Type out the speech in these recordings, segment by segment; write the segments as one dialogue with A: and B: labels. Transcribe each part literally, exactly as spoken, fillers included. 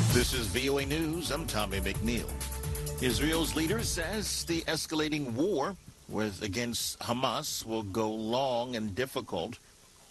A: This is V O A News. I'm Tommy McNeil. Israel's leader says the escalating war with against Hamas will go long and difficult.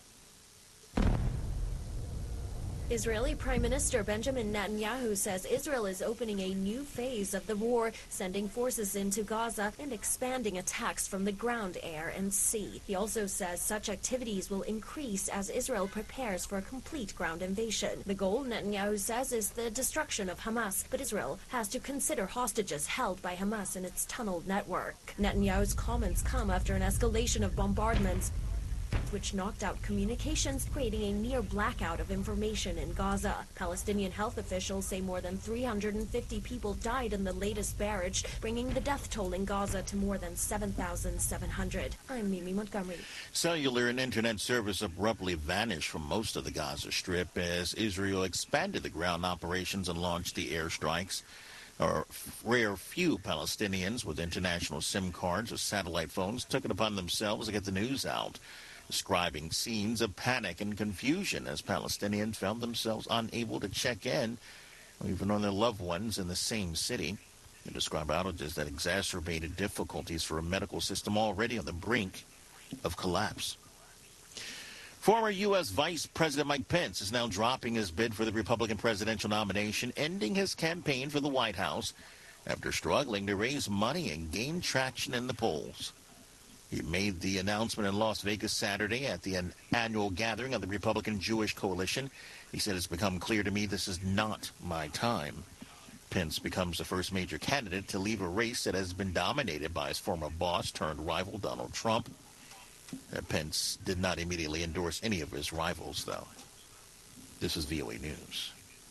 B: Israeli Prime Minister Benjamin Netanyahu says Israel is opening a new phase of the war, sending forces into Gaza and expanding attacks from the ground, air, and sea. He also says such activities will increase as Israel prepares for a complete ground invasion. The goal, Netanyahu says, is the destruction of Hamas, but Israel has to consider hostages held by Hamas in its tunneled network. Netanyahu's comments come after an escalation of bombardments which knocked out communications, creating a near blackout of information in Gaza. Palestinian health officials say more than three hundred fifty people died in the latest barrage, bringing the death toll in Gaza to more than seven thousand seven hundred. I'm Mimi Montgomery.
A: Cellular and internet service abruptly vanished from most of the Gaza Strip as Israel expanded the ground operations and launched the airstrikes. A rare few Palestinians with international SIM cards or satellite phones took it upon themselves to get the news out, describing scenes of panic and confusion as Palestinians found themselves unable to check in, or even on their loved ones in the same city. They describe outages that exacerbated difficulties for a medical system already on the brink of collapse. Former U S. Vice President Mike Pence is now dropping his bid for the Republican presidential nomination, ending his campaign for the White House after struggling to raise money and gain traction in the polls. He made the announcement in Las Vegas Saturday at the annual gathering of the Republican Jewish Coalition. He said, "It's become clear to me this is not my time." Pence becomes the first major candidate to leave a race that has been dominated by his former boss turned rival Donald Trump. Pence did not immediately endorse any of his rivals, though. This is V O A News.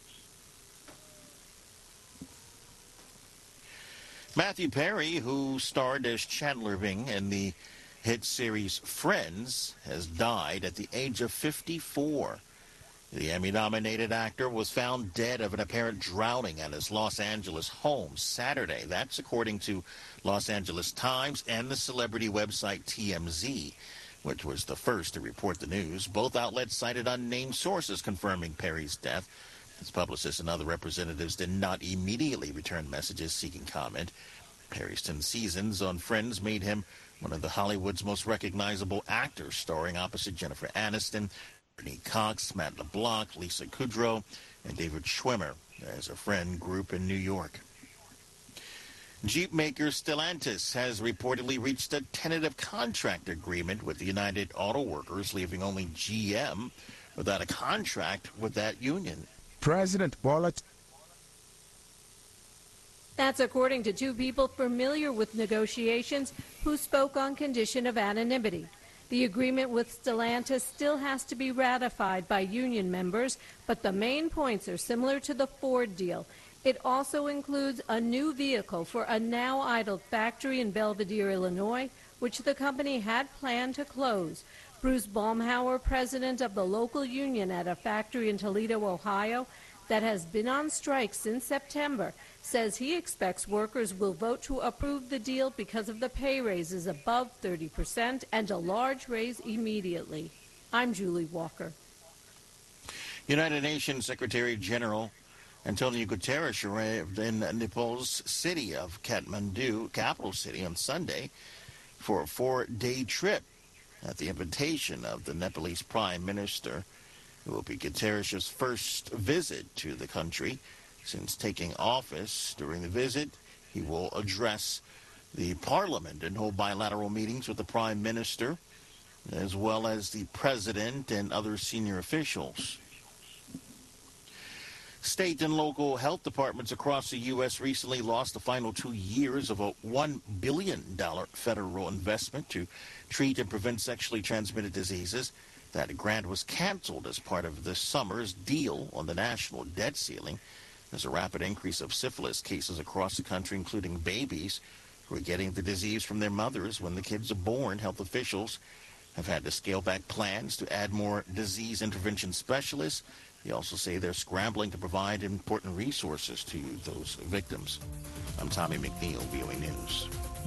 A: Matthew Perry, who starred as Chandler Bing in the hit series Friends, has died at the age of fifty-four. The Emmy-nominated actor was found dead of an apparent drowning at his Los Angeles home Saturday. That's according to Los Angeles Times and the celebrity website T M Z, which was the first to report the news. Both outlets cited unnamed sources confirming Perry's death. His publicists and other representatives did not immediately return messages seeking comment. Perry's ten seasons on Friends made him one of the Hollywood's most recognizable actors, starring opposite Jennifer Aniston, Courtney Cox, Matt LeBlanc, Lisa Kudrow, and David Schwimmer as a friend group in New York. Jeep maker Stellantis has reportedly reached a tentative contract agreement with the United Auto Workers, leaving only G M without a contract with that union.
C: President Bola.
D: That's according to two people familiar with negotiations who spoke on condition of anonymity. The agreement with Stellantis still has to be ratified by union members, but the main points are similar to the Ford deal. It also includes a new vehicle for a now idled factory in Belvidere, Illinois, which the company had planned to close. Bruce Baumhauer, president of the local union at a factory in Toledo, Ohio, that has been on strike since September, says he expects workers will vote to approve the deal because of the pay raises above thirty percent and a large raise immediately. I'm Julie Walker.
A: United Nations Secretary General Antonio Guterres arrived in Nepal's city of Kathmandu, capital city, on Sunday for a four-day trip at the invitation of the Nepalese Prime Minister. It will be Guterres' first visit to the country since taking office. During the visit, he will address the parliament and hold bilateral meetings with the Prime Minister, as well as the President and other senior officials. State and local health departments across the U S recently lost the final two years of a one billion dollars federal investment to treat and prevent sexually transmitted diseases. That grant was canceled as part of this summer's deal on the national debt ceiling. There's a rapid increase of syphilis cases across the country, including babies who are getting the disease from their mothers when the kids are born. Health officials have had to scale back plans to add more disease intervention specialists. They also say they're scrambling to provide important resources to those victims. I'm Tommy McNeil, V O A News.